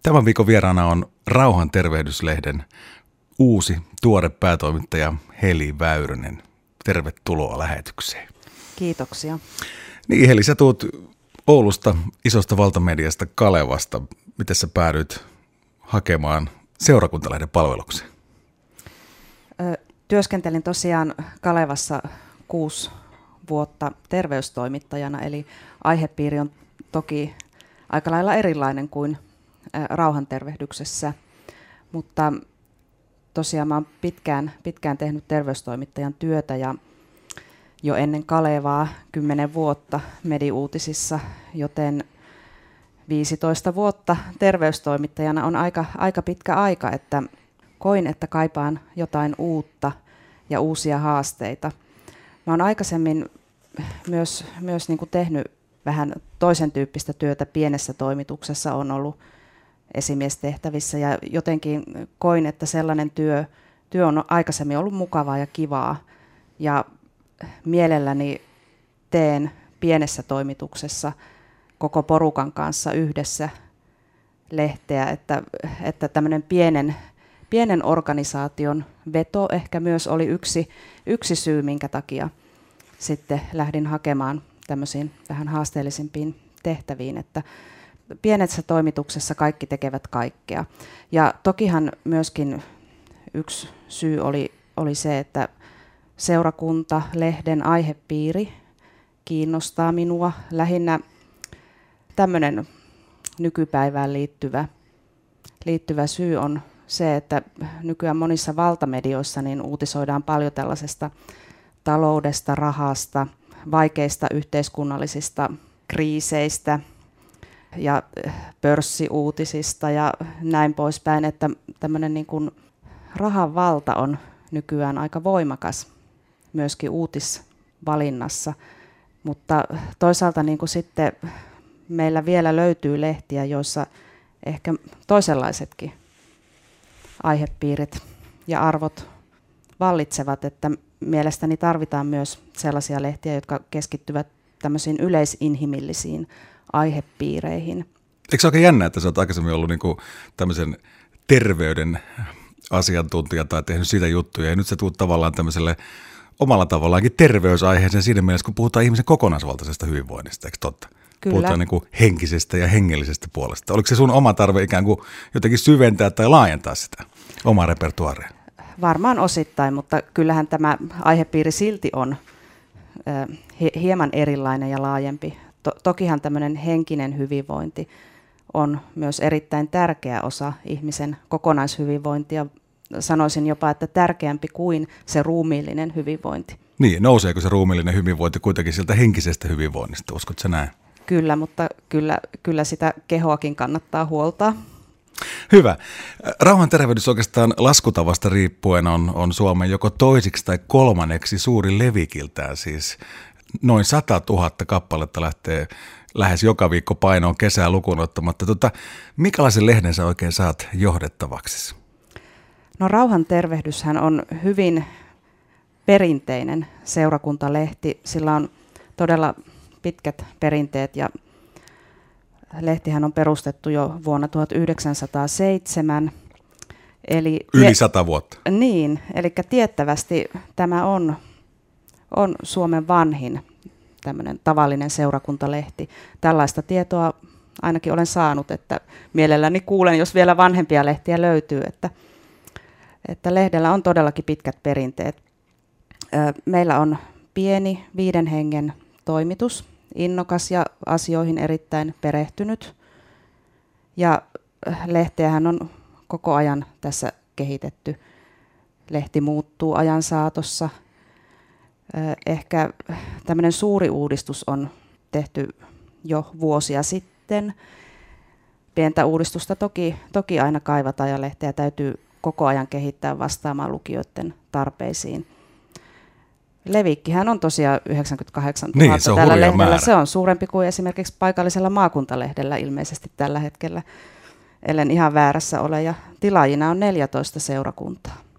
Tämän viikon vieraana on Rauhan tervehdyslehden uusi tuore päätoimittaja Heli Väyrynen. Tervetuloa lähetykseen. Kiitoksia. Niin Heli, sä tuut Oulusta, isosta valtamediasta Kalevasta. Miten sä päädyit hakemaan Seurakuntalehden palvelukseen? Työskentelin tosiaan Kalevassa 6 vuotta terveystoimittajana, eli aihepiiri on toki aika lailla erilainen kuin rauhantervehdyksessä, mutta tosiaan mä oon pitkään tehnyt terveystoimittajan työtä ja jo ennen Kalevaa 10 vuotta Medi-uutisissa, joten 15 vuotta terveystoimittajana on aika pitkä aika, että koin, että kaipaan jotain uutta ja uusia haasteita. Mä oon aikaisemmin myös niin kuin tehnyt vähän toisen tyyppistä työtä pienessä toimituksessa, on ollut esimiestehtävissä ja jotenkin koin, että sellainen työ on aikaisemmin ollut mukavaa ja kivaa ja mielelläni teen pienessä toimituksessa koko porukan kanssa yhdessä lehteä, että tämmöinen pienen organisaation veto ehkä myös oli yksi syy, minkä takia sitten lähdin hakemaan tämmöisiin vähän haasteellisimpiin tehtäviin, että pienessä toimituksessa kaikki tekevät kaikkea. Ja tokihan myöskin yksi syy oli se, että seurakunta, lehden aihepiiri kiinnostaa minua. Lähinnä tämmöinen nykypäivään liittyvä syy on se, että nykyään monissa valtamedioissa niin uutisoidaan paljon tällaisesta taloudesta, rahasta, vaikeista yhteiskunnallisista kriiseistä ja pörssiuutisista ja näin poispäin, että tämmöinen niin kuin rahan valta on nykyään aika voimakas myöskin uutisvalinnassa, mutta toisaalta niin kuin sitten meillä vielä löytyy lehtiä, joissa ehkä toisenlaisetkin aihepiirit ja arvot vallitsevat, että mielestäni tarvitaan myös sellaisia lehtiä, jotka keskittyvät tämmöisiin yleisinhimillisiin aihepiireihin. Eikö se oikein jännä, että sä oot aikaisemmin ollut niinku tämmöisen terveyden asiantuntija tai tehnyt siitä juttuja, ja nyt sä tuut tavallaan tämmöiselle omalla tavallaankin terveysaiheeseen siinä mielessä, kun puhutaan ihmisen kokonaisvaltaisesta hyvinvoinnista, eikö totta? Kyllä. Puhutaan niinku henkisestä ja hengellisestä puolesta. Oliko se sun oma tarve ikään kuin jotenkin syventää tai laajentaa sitä omaa repertuaaria? Varmaan osittain, mutta kyllähän tämä aihepiiri silti on hieman erilainen ja laajempi. Tokihan tämmöinen henkinen hyvinvointi on myös erittäin tärkeä osa ihmisen kokonaishyvinvointia. Sanoisin jopa, että tärkeämpi kuin se ruumiillinen hyvinvointi. Niin, nouseeko se ruumiillinen hyvinvointi kuitenkin sieltä henkisestä hyvinvoinnista, uskotko sä näin? Kyllä, mutta kyllä sitä kehoakin kannattaa huoltaa. Hyvä. Rauhan tervehdys oikeastaan laskutavasta riippuen on Suomen joko toisiksi tai kolmanneksi suuri levikiltään, siis noin 100 000 kappaletta lähtee lähes joka viikko painoon kesää lukuun ottamatta. Minkälaisen lehden sä oikein saat johdettavaksi? No Rauhan tervehdyshän on hyvin perinteinen seurakuntalehti. Sillä on todella pitkät perinteet ja lehtihän on perustettu jo vuonna 1907. Eli Yli 100 vuotta. Niin, eli tiettävästi tämä on Suomen vanhin tämmöinen tavallinen seurakuntalehti. Tällaista tietoa ainakin olen saanut, että mielelläni kuulen, jos vielä vanhempia lehtiä löytyy, että lehdellä on todellakin pitkät perinteet. Meillä on pieni 5 hengen toimitus, innokas ja asioihin erittäin perehtynyt. Ja lehteähän on koko ajan tässä kehitetty. Lehti muuttuu ajan saatossa. Ehkä tämmöinen suuri uudistus on tehty jo vuosia sitten. Pientä uudistusta toki aina kaivataan ja lehteä täytyy koko ajan kehittää vastaamaan lukijoiden tarpeisiin. Levikkihän on tosiaan 98 000 niin, se on tällä lehdellä. määrä. Se on suurempi kuin esimerkiksi paikallisella maakuntalehdellä ilmeisesti tällä hetkellä, ellen ihan väärässä ole. Ja tilaajina on 14 seurakuntaa.